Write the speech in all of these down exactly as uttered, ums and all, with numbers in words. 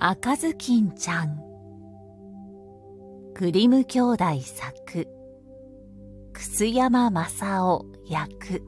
赤ずきんちゃん。グリム兄弟作、楠山正夫役。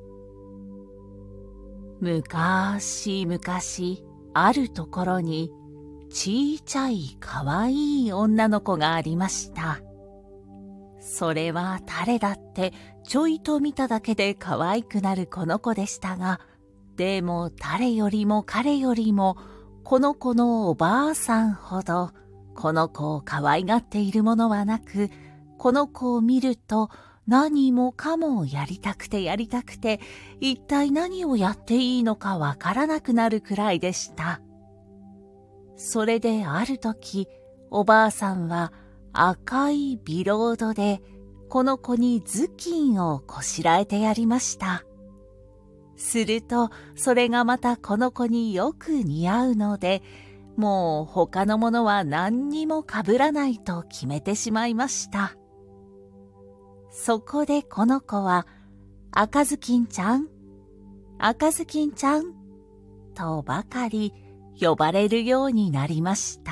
むかしむかし、あるところに、ちいちゃいかわいい女の子がありました。それは誰だってちょいと見ただけで可愛くなるこの子でしたが、でも誰よりも彼よりもこの子のおばあさんほどこの子を可愛がっているものはなく、この子を見ると何もかもやりたくてやりたくて、一体何をやっていいのかわからなくなるくらいでした。それである時、おばあさんは赤いビロードでこの子に頭巾をこしらえてやりました。するとそれがまたこの子によく似合うので、もう他のものは何にもかぶらないと決めてしまいました。そこでこの子は赤ずきんちゃん、赤ずきんちゃんとばかり呼ばれるようになりました。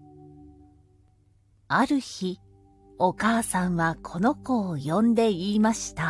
ある日、お母さんはこの子を呼んで言いました。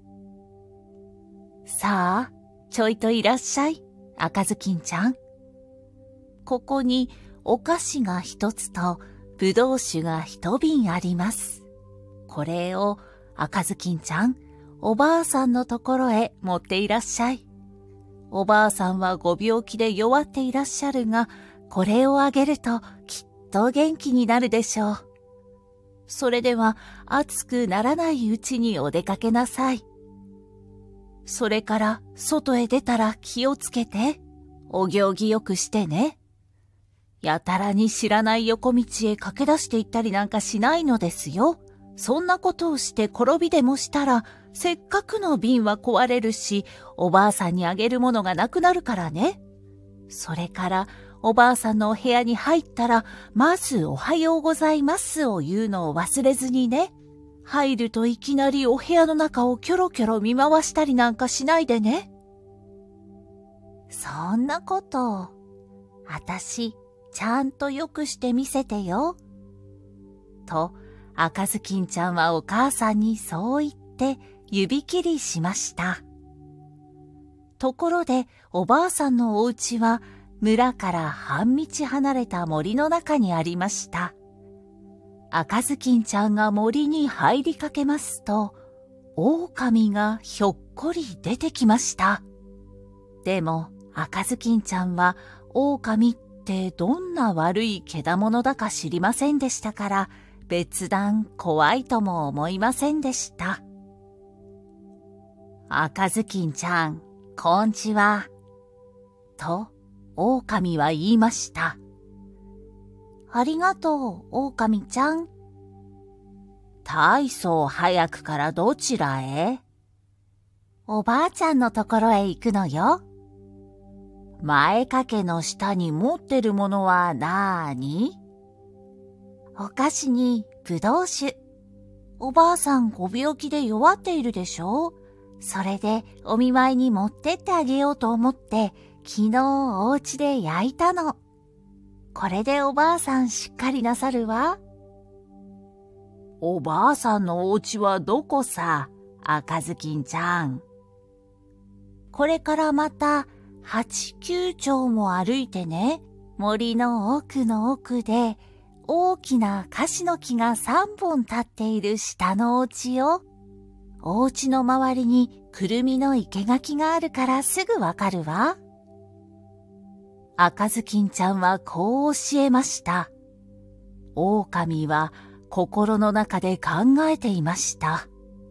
さあ、ちょいといらっしゃい、赤ずきんちゃん。ここにお菓子が一つとぶどう酒が一瓶あります。これを赤ずきんちゃん、おばあさんのところへ持っていらっしゃい。おばあさんはご病気で弱っていらっしゃるが、これをあげるときっと元気になるでしょう。それでは暑くならないうちにお出かけなさい。それから外へ出たら気をつけて、お行儀よくしてね。やたらに知らない横道へ駆け出していったりなんかしないのですよ。そんなことをして転びでもしたら、せっかくの瓶は壊れるし、おばあさんにあげるものがなくなるからね。それから、おばあさんのお部屋に入ったら、まずおはようございますを言うのを忘れずにね。入るといきなりお部屋の中をキョロキョロ見回したりなんかしないでね。そんなこと、あたし、ちゃんとよくしてみせてよ。と、赤ずきんちゃんはお母さんにそう言って指切りしました。ところで、おばあさんのお家は村から半道離れた森の中にありました。赤ずきんちゃんが森に入りかけますと、狼がひょっこり出てきました。でも赤ずきんちゃんは狼ってどんな悪い獣だか知りませんでしたから、別段怖いとも思いませんでした。赤ずきんちゃん、こんちは。と、狼は言いました。ありがとう、狼ちゃん。大層早くからどちらへ？おばあちゃんのところへ行くのよ。前掛けの下に持ってるものはなーに？お菓子にぶどう酒。おばあさんご病気で弱っているでしょ？それでお見舞いに持ってってあげようと思って昨日お家で焼いたの。これでおばあさんしっかりなさるわ。おばあさんのお家はどこさ、赤ずきんちゃん。これからまた八九丁も歩いてね、森の奥の奥で大きなカシの木が三本立っている下のお家よ。お家の周りにくるみの生垣があるからすぐわかるわ。赤ずきんちゃんはこう教えました。狼は心の中で考えていました。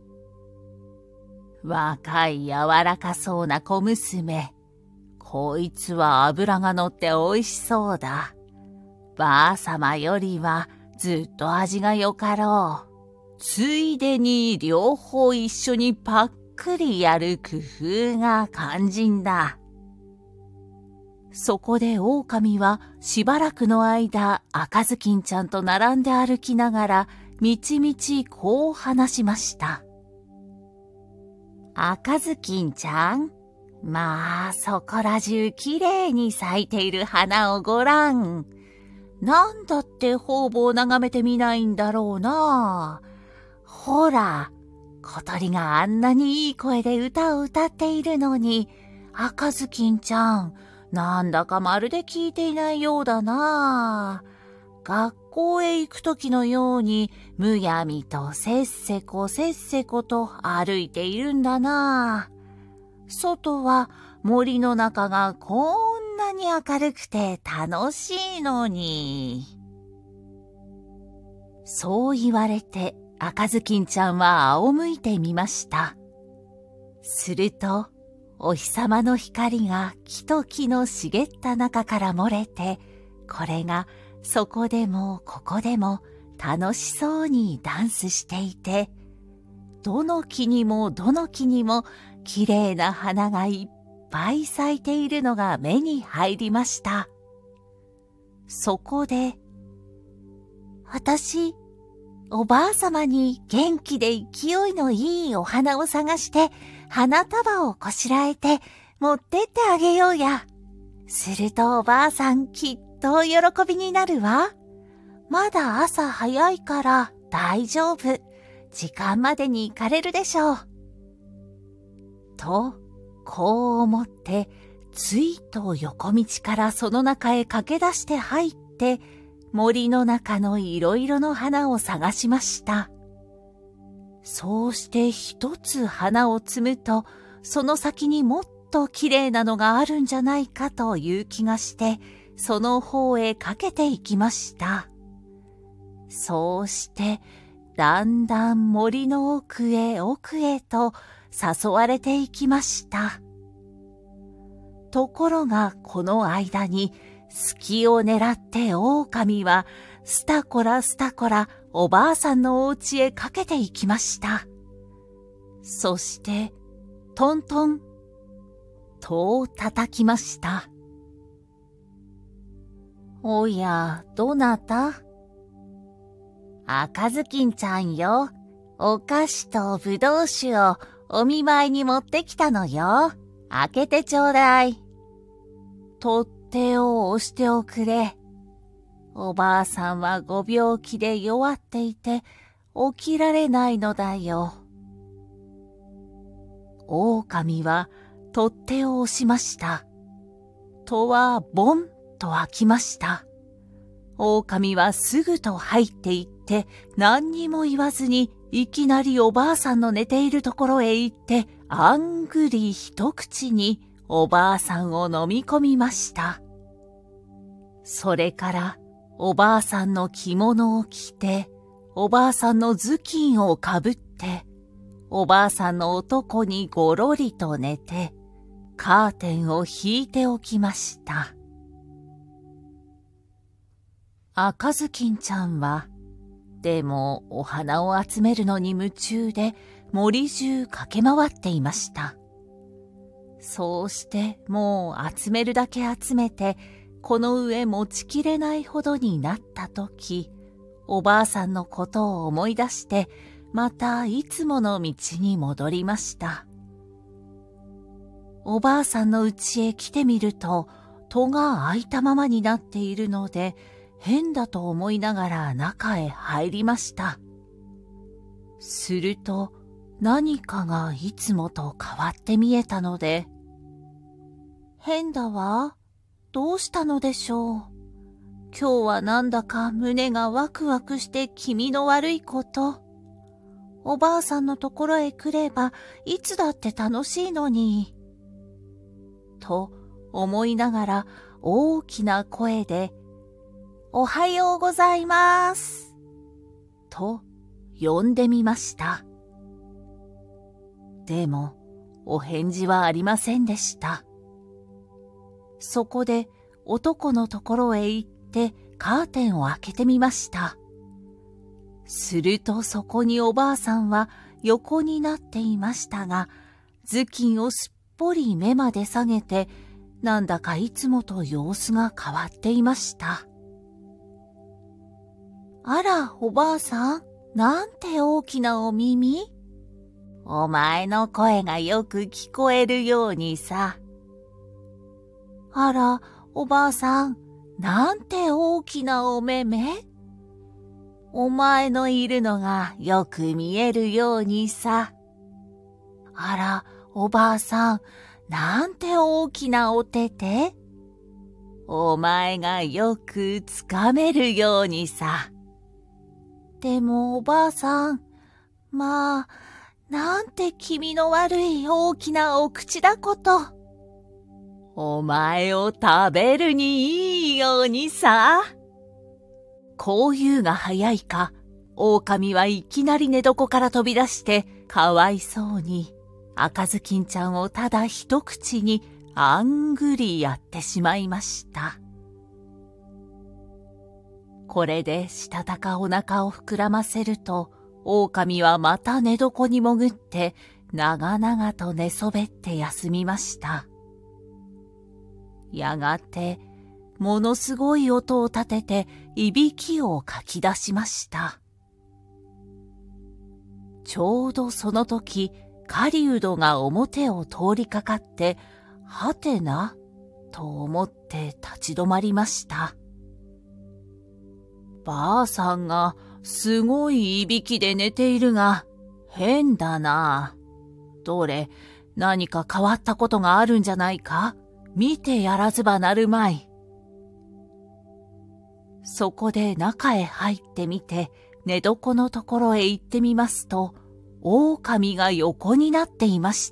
若い柔らかそうな小娘。こいつは脂が乗っておいしそうだ。ばあさまよりはずっと味がよかろう。ついでに両方一緒にパックリやる工夫が肝心だ。そこで狼はしばらくの間赤ずきんちゃんと並んで歩きながらみちみちこう話しました。赤ずきんちゃん、 まあ、そこら中きれいに咲いている花をごらん。なんだって方々を眺めてみないんだろうな。ほら、小鳥があんなにいい声で歌を歌っているのに、赤ずきんちゃん、なんだかまるで聞いていないようだな。学校へ行くときのように、むやみとせっせこせっせこと歩いているんだな。外は森の中がこんなに明るくて楽しいのに。そう言われて赤ずきんちゃんは仰向いてみました。するとお日様の光が木と木の茂った中から漏れて、これがそこでもここでも楽しそうにダンスしていて、どの木にもどの木にもきれいな花がいっぱい咲いているのが目に入りました。そこで、私、おばあさまに元気で勢いのいいお花を探して花束をこしらえて持ってってあげようや。するとおばあさんきっと喜びになるわ。まだ朝早いから大丈夫。時間までに行かれるでしょう。と、こう思って、ついと横道からその中へ駆け出して入って、森の中のいろいろの花を探しました。そうして一つ花を摘むと、その先にもっときれいなのがあるんじゃないかという気がして、その方へかけていきました。そうして、だんだん森の奥へ奥へと誘われていきました。ところがこの間に隙を狙って狼はスタコラスタコラおばあさんのお家へかけていきました。そしてトントンと叩きました。おや、どなた？赤ずきんちゃんよ。お菓子とぶどう酒をお見舞いに持ってきたのよ。開けてちょうだい。取っ手を押しておくれ。おばあさんはご病気で弱っていて起きられないのだよ。狼は取っ手を押しました。戸はボンと開きました。狼はすぐと入っていって何にも言わずにいきなりおばあさんの寝ているところへ行ってあんぐり一口におばあさんを飲み込みました。それからおばあさんの着物を着ておばあさんの頭巾をかぶっておばあさんの男にごろりと寝てカーテンを引いておきました。赤ずきんちゃんは、でもお花を集めるのに夢中で森中駆け回っていました。そうしてもう集めるだけ集めて、この上持ちきれないほどになったとき、おばあさんのことを思い出して、またいつもの道に戻りました。おばあさんの家へ来てみると、戸が開いたままになっているので、変だと思いながら中へ入りました。すると何かがいつもと変わって見えたので、変だわ。どうしたのでしょう。今日はなんだか胸がワクワクして気味の悪いこと。おばあさんのところへ来ればいつだって楽しいのに。と思いながら大きな声で、おはようございます。と呼んでみました。でもお返事はありませんでした。そこで男のところへ行ってカーテンを開けてみました。するとそこにおばあさんは横になっていましたが、頭巾をすっぽり目まで下げて、なんだかいつもと様子が変わっていました。あら、おばあさん、なんて大きなお耳。 お前の声がよく聞こえるようにさ。あら、おばあさん、なんて大きなお目目。お前のいるのがよく見えるようにさ。あら、おばあさん、なんて大きなお手手。お前がよくつかめるようにさ。でもおばあさん、まあ、なんて気味の悪い大きなお口だこと。お前を食べるにいいようにさ。こういうが早いか、狼はいきなり寝床から飛び出して、かわいそうに、赤ずきんちゃんをただ一口にあんぐりやってしまいました。これでしたたかお腹を膨らませると、狼はまた寝床に潜って、長々と寝そべって休みました。やがて、ものすごい音を立てて、いびきをかき出しました。ちょうどその時、狩人が表を通りかかって、はてな、と思って立ち止まりました。ばあさんがすごいいびきで寝ているが、変だな。どれ、何か変わったことがあるんじゃないか？見てやらずばなるまい。そこで中へ入ってみて、寝床のところへ行ってみますと、狼が横になっていました。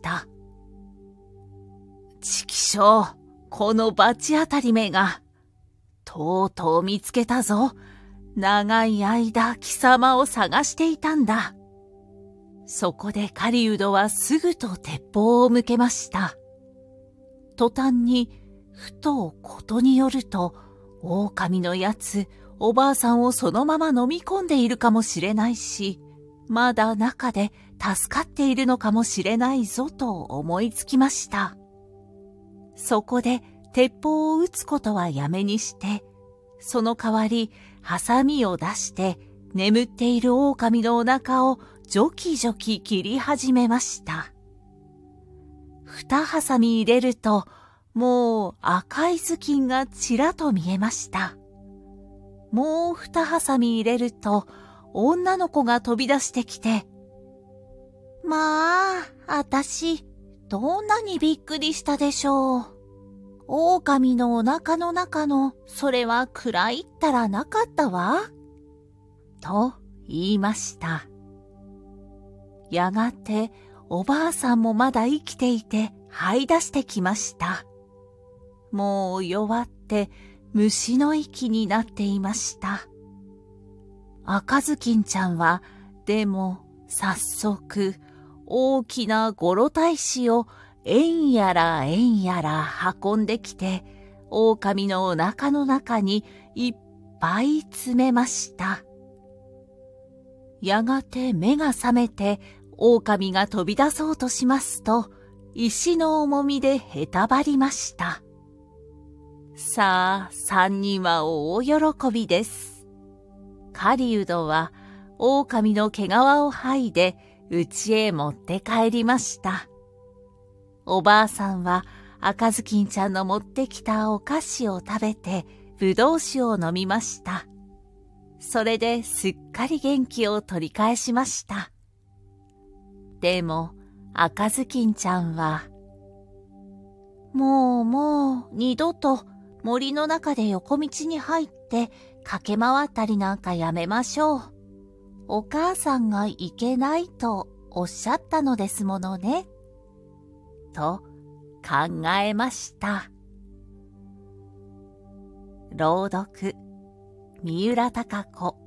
ちきしょう、この罰当たりめが。とうとう見つけたぞ。長い間貴様を探していたんだ。そこで狩人はすぐと鉄砲を向けました。途端に、ふとことによると、狼のやつ、おばあさんをそのまま飲み込んでいるかもしれないし、まだ中で助かっているのかもしれないぞと思いつきました。そこで鉄砲を撃つことはやめにして、その代わりハサミを出して眠っている狼のお腹をジョキジョキ切り始めました。二ハサミ入れると、もう赤い頭巾がちらと見えました。もう二ハサミ入れると、女の子が飛び出してきて、まあ、あたし、どんなにびっくりしたでしょう。狼のお腹の中の、それは暗いったらなかったわ。と言いました。やがて、おばあさんもまだ生きていて、這い出してきました。もう弱って虫の息になっていました。赤ずきんちゃんは、でも早速大きなゴロタイシをえんやらえんやら運んできて、狼のお腹の中にいっぱい詰めました。やがて目が覚めて狼が飛び出そうとしますと、石の重みでへたばりました。さあ、三人は大喜びです。狩人は狼の毛皮を剥いで家へ持って帰りました。おばあさんは赤ずきんちゃんの持ってきたお菓子を食べてぶどう酒を飲みました。それですっかり元気を取り返しました。でも赤ずきんちゃんは、もうもう二度と森の中で横道に入って駆け回ったりなんかやめましょう。お母さんがいけないとおっしゃったのですものね。と考えました。朗読、三浦貴子。